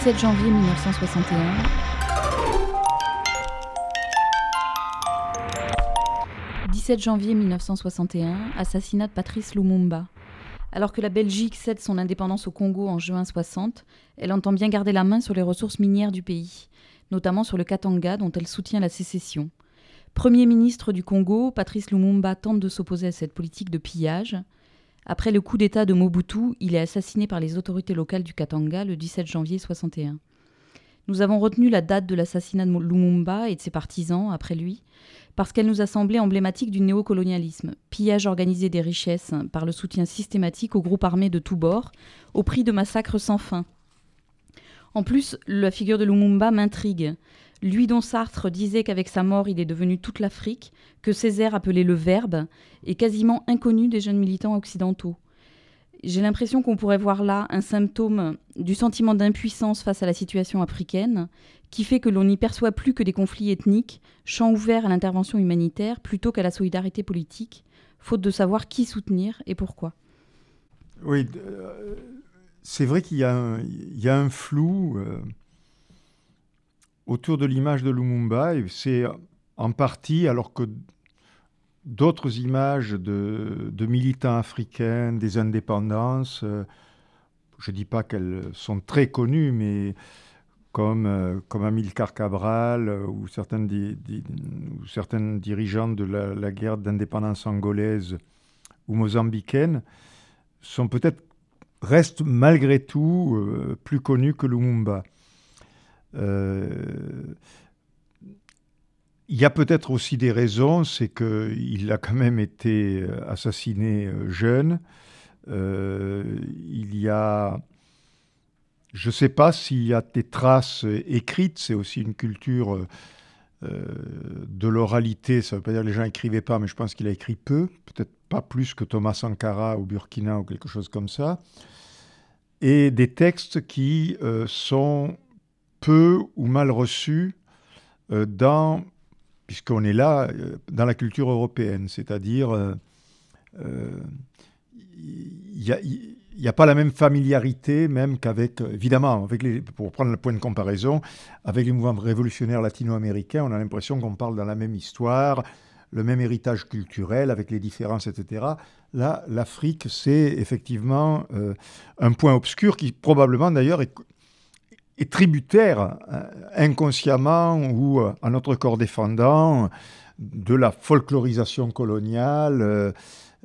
17 janvier 1961. « 17 janvier 1961, assassinat de Patrice Lumumba. Alors que la Belgique cède son indépendance au Congo en juin 60, elle entend bien garder la main sur les ressources minières du pays, notamment sur le Katanga dont elle soutient la sécession. Premier ministre du Congo, Patrice Lumumba tente de s'opposer à cette politique de pillage. Après le coup d'État de Mobutu, il est assassiné par les autorités locales du Katanga le 17 janvier 61. Nous avons retenu la date de l'assassinat de Lumumba et de ses partisans après lui, parce qu'elle nous a semblé emblématique du néocolonialisme, pillage organisé des richesses par le soutien systématique aux groupes armés de tous bords, au prix de massacres sans fin. En plus, la figure de Lumumba m'intrigue. Lui dont Sartre disait qu'avec sa mort il est devenu toute l'Afrique, que Césaire appelait le Verbe, est quasiment inconnu des jeunes militants occidentaux. J'ai l'impression qu'on pourrait voir là un symptôme du sentiment d'impuissance face à la situation africaine, qui fait que l'on n'y perçoit plus que des conflits ethniques, champ ouvert à l'intervention humanitaire plutôt qu'à la solidarité politique, faute de savoir qui soutenir et pourquoi. Oui, c'est vrai qu'il y a un flou autour de l'image de Lumumba, et c'est en partie, alors que d'autres images de militants africains, des indépendances, je ne dis pas qu'elles sont très connues, mais comme Amilcar Cabral ou certains dirigeants de la guerre d'indépendance angolaise ou mozambicaine, restent malgré tout plus connus que Lumumba. Il y a peut-être aussi des raisons, c'est qu'il a quand même été assassiné jeune. Il y a... Je ne sais pas s'il y a des traces écrites, c'est aussi une culture de l'oralité. Ça ne veut pas dire que les gens n'écrivaient pas, mais je pense qu'il a écrit peu, peut-être pas plus que Thomas Sankara au Burkina ou quelque chose comme ça. Et des textes qui sont peu ou mal reçus puisqu'on est là, dans la culture européenne. C'est-à-dire, il n'y a pas la même familiarité, même qu'avec, évidemment, pour prendre le point de comparaison, avec les mouvements révolutionnaires latino-américains, on a l'impression qu'on parle dans la même histoire, le même héritage culturel, avec les différences, etc. Là, l'Afrique, c'est effectivement un point obscur qui, probablement, d'ailleurs, est tributaire, inconsciemment ou à notre corps défendant, de la folklorisation coloniale,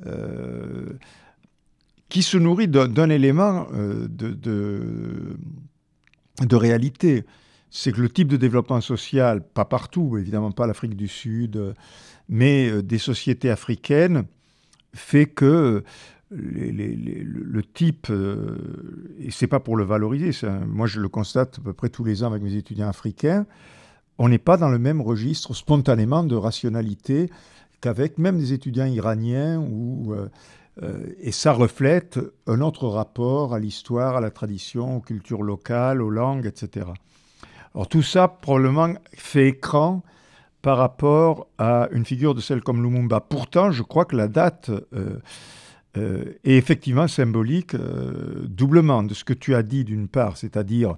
qui se nourrit d'un élément de réalité. C'est que le type de développement social, pas partout, évidemment pas l'Afrique du Sud, mais des sociétés africaines, fait que le type, et c'est pas pour le valoriser, moi je le constate à peu près tous les ans avec mes étudiants africains, on n'est pas dans le même registre spontanément de rationalité qu'avec même des étudiants iraniens, et ça reflète un autre rapport à l'histoire, à la tradition, aux cultures locales, aux langues, etc. Alors tout ça probablement fait écran par rapport à une figure de celle comme Lumumba. Pourtant, je crois que la date est effectivement symbolique doublement de ce que tu as dit d'une part, c'est-à-dire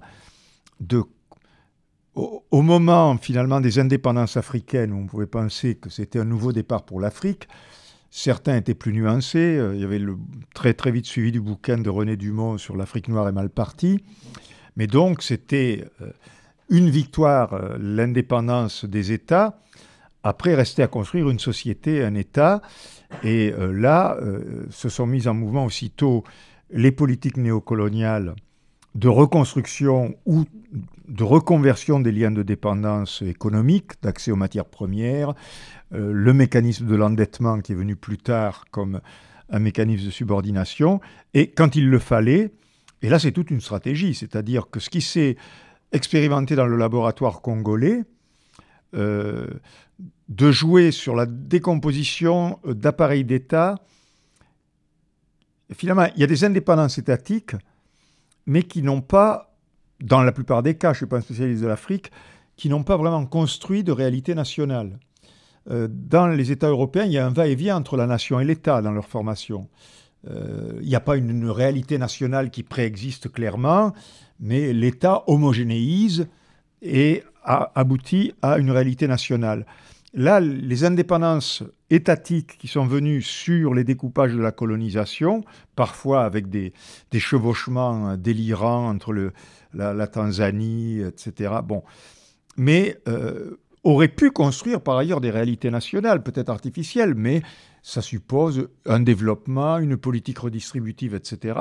au moment finalement des indépendances africaines où on pouvait penser que c'était un nouveau départ pour l'Afrique, certains étaient plus nuancés. Il y avait le très très vite suivi du bouquin de René Dumont sur l'Afrique noire et mal partie. Mais donc c'était une victoire, l'indépendance des États. Après, restait à construire une société, un État. Et là, se sont mises en mouvement aussitôt les politiques néocoloniales de reconstruction ou de reconversion des liens de dépendance économique, d'accès aux matières premières, le mécanisme de l'endettement qui est venu plus tard comme un mécanisme de subordination. Et quand il le fallait, et là c'est toute une stratégie, c'est-à-dire que ce qui s'est expérimenté dans le laboratoire congolais, de jouer sur la décomposition d'appareils d'État. Finalement, il y a des indépendances étatiques, mais qui n'ont pas, dans la plupart des cas, je ne suis pas un spécialiste de l'Afrique, qui n'ont pas vraiment construit de réalité nationale. Dans les États européens, il y a un va-et-vient entre la nation et l'État dans leur formation. Il n'y a pas une réalité nationale qui préexiste clairement, mais l'État homogénéise et aboutit à une réalité nationale. Là, les indépendances étatiques qui sont venues sur les découpages de la colonisation, parfois avec des chevauchements délirants entre la Tanzanie, etc., bon, mais auraient pu construire par ailleurs des réalités nationales, peut-être artificielles, mais ça suppose un développement, une politique redistributive, etc.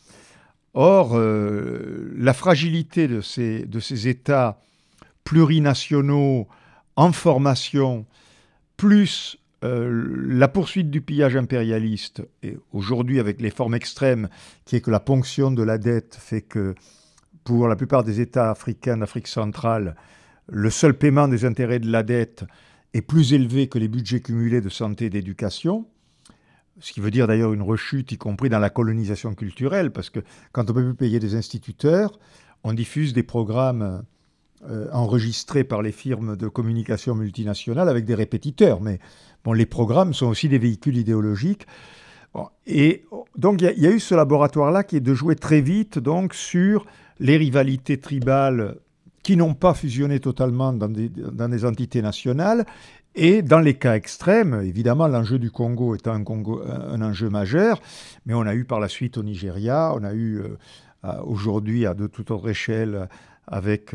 Or, la fragilité de ces États plurinationaux en formation, plus la poursuite du pillage impérialiste, et aujourd'hui avec les formes extrêmes, qui est que la ponction de la dette fait que, pour la plupart des États africains d'Afrique centrale, le seul paiement des intérêts de la dette est plus élevé que les budgets cumulés de santé et d'éducation, ce qui veut dire d'ailleurs une rechute, y compris dans la colonisation culturelle, parce que quand on ne peut plus payer des instituteurs, on diffuse des programmes enregistrés par les firmes de communication multinationales avec des répétiteurs. Mais bon, les programmes sont aussi des véhicules idéologiques. Bon, et donc il y a eu ce laboratoire-là qui est de jouer très vite donc, sur les rivalités tribales qui n'ont pas fusionné totalement dans des entités nationales. Et dans les cas extrêmes, évidemment, l'enjeu du Congo étant un enjeu majeur, mais on a eu par la suite au Nigeria, on a eu aujourd'hui à de toute autre échelle avec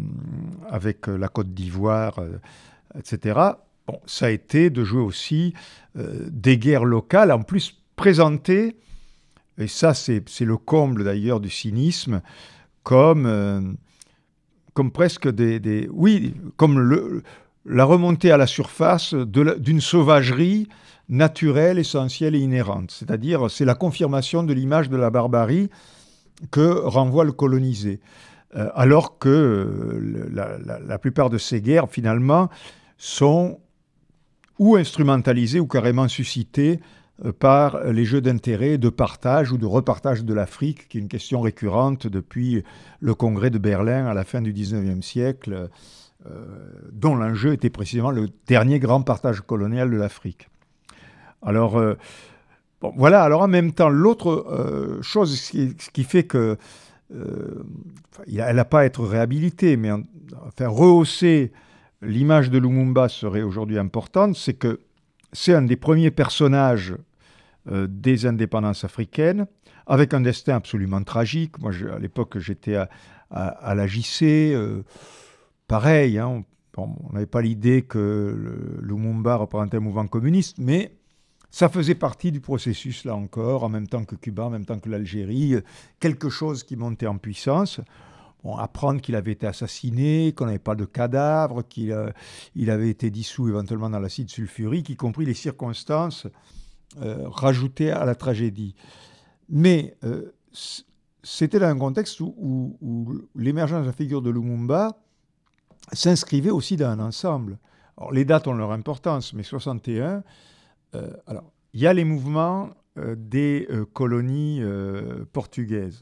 la Côte d'Ivoire, etc. Bon, ça a été de jouer aussi des guerres locales, en plus présentées, et ça c'est le comble d'ailleurs du cynisme, comme presque comme la remontée à la surface d'une sauvagerie naturelle, essentielle et inhérente. C'est-à-dire, c'est la confirmation de l'image de la barbarie que renvoie le colonisé. Alors que la plupart de ces guerres, finalement, sont ou instrumentalisées ou carrément suscitées par les jeux d'intérêt, de partage ou de repartage de l'Afrique, qui est une question récurrente depuis le congrès de Berlin à la fin du XIXe siècle, dont l'enjeu était précisément le dernier grand partage colonial de l'Afrique. Alors, bon, voilà. Alors en même temps, l'autre chose, ce qui fait que elle n'a pas à être réhabilitée, mais enfin, rehausser l'image de Lumumba serait aujourd'hui importante, c'est que c'est un des premiers personnages des indépendances africaines, avec un destin absolument tragique. Moi, à l'époque, j'étais à la JC, pareil, hein, on n'avait pas l'idée que Lumumba représentait un mouvement communiste, mais ça faisait partie du processus, là encore, en même temps que Cuba, en même temps que l'Algérie, quelque chose qui montait en puissance. Bon, apprendre qu'il avait été assassiné, qu'on n'avait pas de cadavre, qu'il avait été dissous éventuellement dans l'acide sulfurique, y compris les circonstances rajoutées à la tragédie. Mais c'était dans un contexte où l'émergence de la figure de Lumumba s'inscrivait aussi dans un ensemble. Alors, les dates ont leur importance, mais 61... alors, il y a les mouvements des colonies portugaises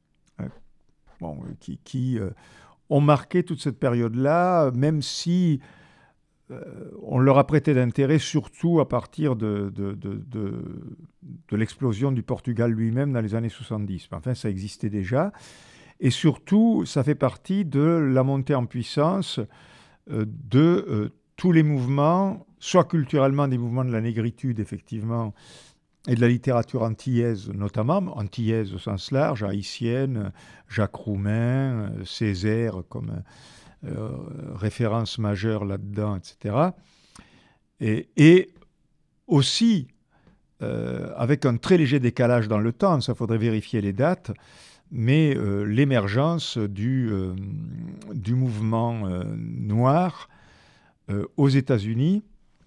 qui ont marqué toute cette période-là, même si on leur a prêté d'intérêt surtout à partir de l'explosion du Portugal lui-même dans les années 70. Enfin, ça existait déjà. Et surtout, ça fait partie de la montée en puissance de tous les mouvements, soit culturellement des mouvements de la négritude, effectivement, et de la littérature antillaise, notamment, antillaise au sens large, haïtienne, Jacques Roumain, Césaire comme référence majeure là-dedans, etc. Et aussi, avec un très léger décalage dans le temps, ça faudrait vérifier les dates, mais l'émergence du mouvement noir aux États-Unis,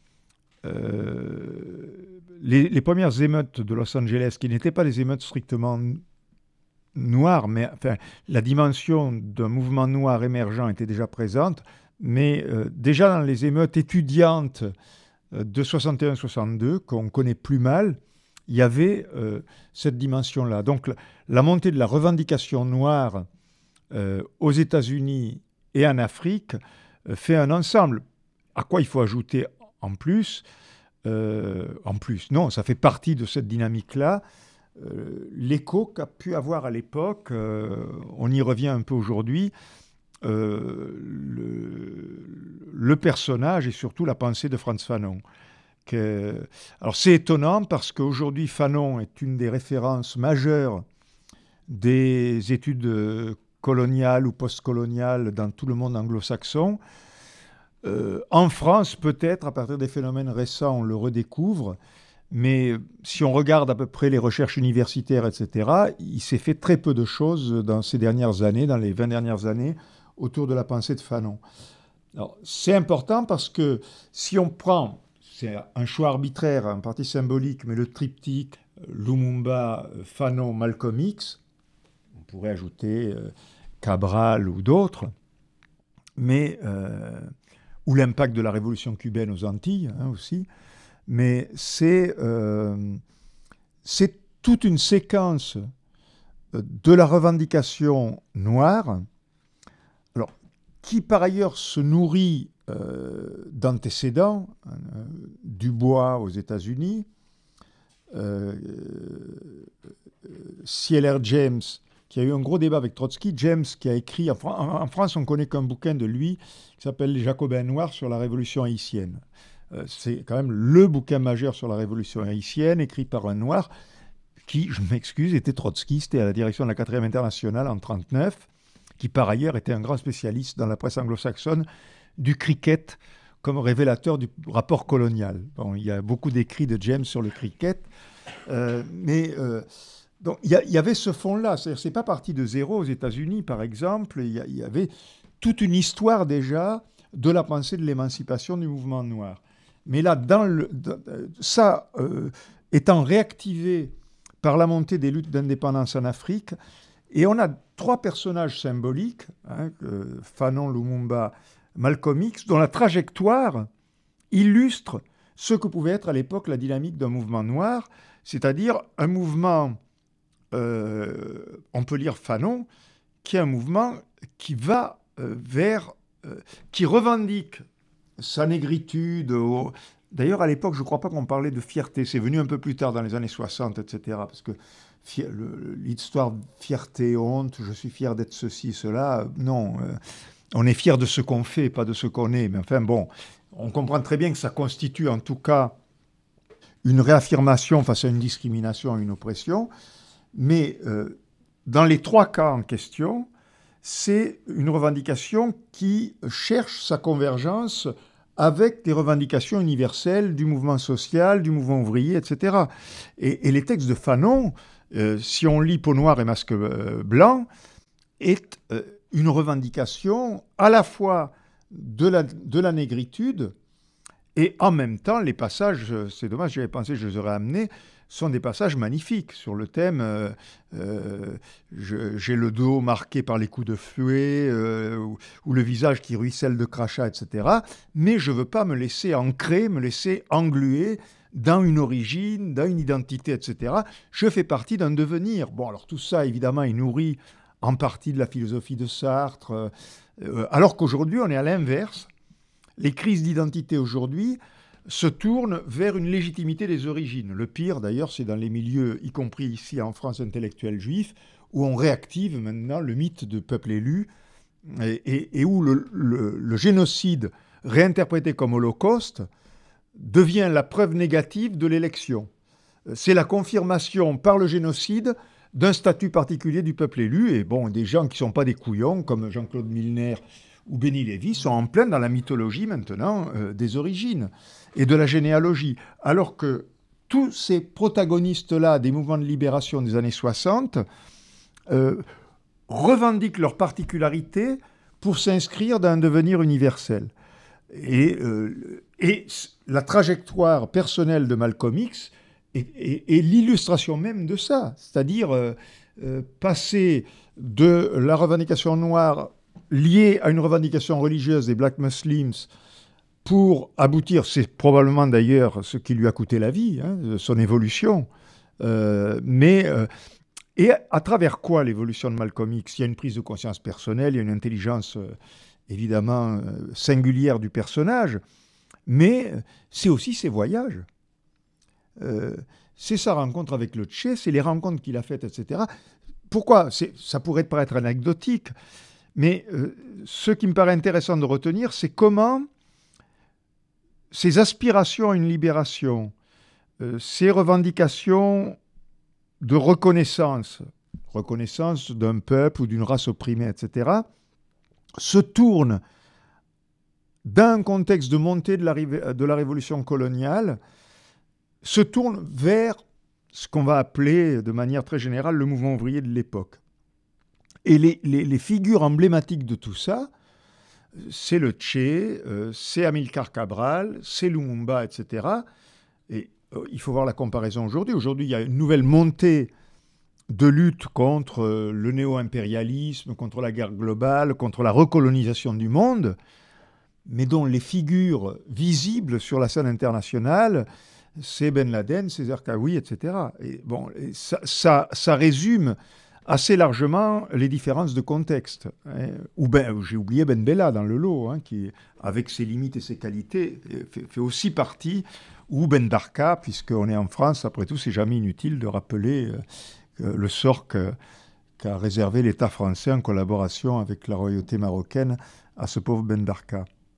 les premières émeutes de Los Angeles, qui n'étaient pas des émeutes strictement noires, mais enfin, la dimension d'un mouvement noir émergent était déjà présente, mais déjà dans les émeutes étudiantes de 61-62, qu'on connaît plus mal, il y avait cette dimension-là. Donc la montée de la revendication noire aux États-Unis et en Afrique fait un ensemble. À quoi il faut ajouter en plus, non, ça fait partie de cette dynamique-là, l'écho qu'a pu avoir à l'époque, on y revient un peu aujourd'hui, le personnage et surtout la pensée de Frantz Fanon. Alors c'est étonnant parce qu'aujourd'hui Fanon est une des références majeures des études coloniales ou postcoloniales dans tout le monde anglo-saxon. En France, peut-être, à partir des phénomènes récents, on le redécouvre. Mais si on regarde à peu près les recherches universitaires, etc., il s'est fait très peu de choses dans ces dernières années, dans les 20 dernières années, autour de la pensée de Fanon. Alors, c'est important parce que si on prend, c'est un choix arbitraire, en partie symbolique, mais le triptyque Lumumba, Fanon, Malcolm X, on pourrait ajouter Cabral ou d'autres, mais, ou l'impact de la révolution cubaine aux Antilles aussi. Mais c'est toute une séquence de la revendication noire, alors, qui par ailleurs se nourrit d'antécédents, Dubois aux États-Unis, C.L.R. James, qui a eu un gros débat avec Trotsky, James qui a écrit, en France on connaît qu'un bouquin de lui qui s'appelle « Les Jacobins noirs sur la révolution haïtienne ». C'est quand même le bouquin majeur sur la révolution haïtienne, écrit par un noir qui, je m'excuse, était trotskiste et à la direction de la 4e internationale en 1939, qui par ailleurs était un grand spécialiste dans la presse anglo-saxonne du cricket comme révélateur du rapport colonial. Bon, il y a beaucoup d'écrits de James sur le cricket, donc il y avait ce fond-là. C'est-à-dire, c'est pas parti de zéro aux États-Unis, par exemple. Il y avait toute une histoire déjà de la pensée de l'émancipation du mouvement noir. Mais là, ça étant réactivé par la montée des luttes d'indépendance en Afrique, et on a 3 personnages symboliques, Fanon, Lumumba, Malcolm X, dont la trajectoire illustre ce que pouvait être à l'époque la dynamique d'un mouvement noir, c'est-à-dire un mouvement, on peut lire Fanon, qui est un mouvement qui va qui revendique sa négritude. D'ailleurs, à l'époque, je ne crois pas qu'on parlait de fierté. C'est venu un peu plus tard, dans les années 60, etc. Parce que l'histoire fierté, honte, je suis fier d'être ceci, cela, non. On est fier de ce qu'on fait, pas de ce qu'on est. Mais enfin, bon, on comprend très bien que ça constitue en tout cas une réaffirmation face à une discrimination, à une oppression. Mais dans les 3 cas en question, c'est une revendication qui cherche sa convergence avec des revendications universelles du mouvement social, du mouvement ouvrier, etc. Et les textes de Fanon, si on lit Peau noire et masque blanc, est une revendication à la fois de la négritude et en même temps, les passages, c'est dommage, j'avais pensé que je les aurais amenés, sont des passages magnifiques sur le thème j'ai le dos marqué par les coups de fouet ou le visage qui ruisselle de crachats, etc. Mais je ne veux pas me laisser ancrer, me laisser engluer dans une origine, dans une identité, etc. Je fais partie d'un devenir. Bon, alors tout ça, évidemment, est nourri en partie de la philosophie de Sartre, alors qu'aujourd'hui, on est à l'inverse. Les crises d'identité aujourd'hui se tournent vers une légitimité des origines. Le pire, d'ailleurs, c'est dans les milieux, y compris ici en France, intellectuels juifs, où on réactive maintenant le mythe de peuple élu et où le génocide, réinterprété comme holocauste, devient la preuve négative de l'élection. C'est la confirmation par le génocide d'un statut particulier du peuple élu. Et bon, des gens qui ne sont pas des couillons, comme Jean-Claude Milner ou Béni Lévy, sont en plein dans la mythologie maintenant des origines et de la généalogie. Alors que tous ces protagonistes-là des mouvements de libération des années 60 revendiquent leur particularité pour s'inscrire dans un devenir universel. Et la trajectoire personnelle de Malcolm X est l'illustration même de ça. C'est-à-dire passer de la revendication noire liée à une revendication religieuse des Black Muslims pour aboutir, c'est probablement d'ailleurs ce qui lui a coûté la vie, son évolution. Et à travers quoi l'évolution de Malcolm X? Il y a une prise de conscience personnelle, il y a une intelligence évidemment singulière du personnage, mais c'est aussi ses voyages. c'est sa rencontre avec le Che, c'est les rencontres qu'il a faites, etc. Pourquoi? Ça pourrait paraître anecdotique, mais ce qui me paraît intéressant de retenir, c'est comment ces aspirations à une libération, ces revendications de reconnaissance d'un peuple ou d'une race opprimée, etc., se tournent d'un contexte de montée de la révolution coloniale, se tournent vers ce qu'on va appeler de manière très générale le mouvement ouvrier de l'époque. Et les figures emblématiques de tout ça, c'est le Che, c'est Amilcar Cabral, c'est Lumumba, etc. Et il faut voir la comparaison aujourd'hui. Aujourd'hui, il y a une nouvelle montée de lutte contre le néo-impérialisme, contre la guerre globale, contre la recolonisation du monde, mais dont les figures visibles sur la scène internationale, c'est Ben Laden, c'est Zarqawi, etc. Et bon, ça résume assez largement les différences de contexte. J'ai oublié Ben Bella dans le lot, qui, avec ses limites et ses qualités, fait aussi partie, ou Ben Barka, puisqu'on est en France, après tout, c'est jamais inutile de rappeler le sort qu'a réservé l'État français en collaboration avec la royauté marocaine à ce pauvre Ben Barka.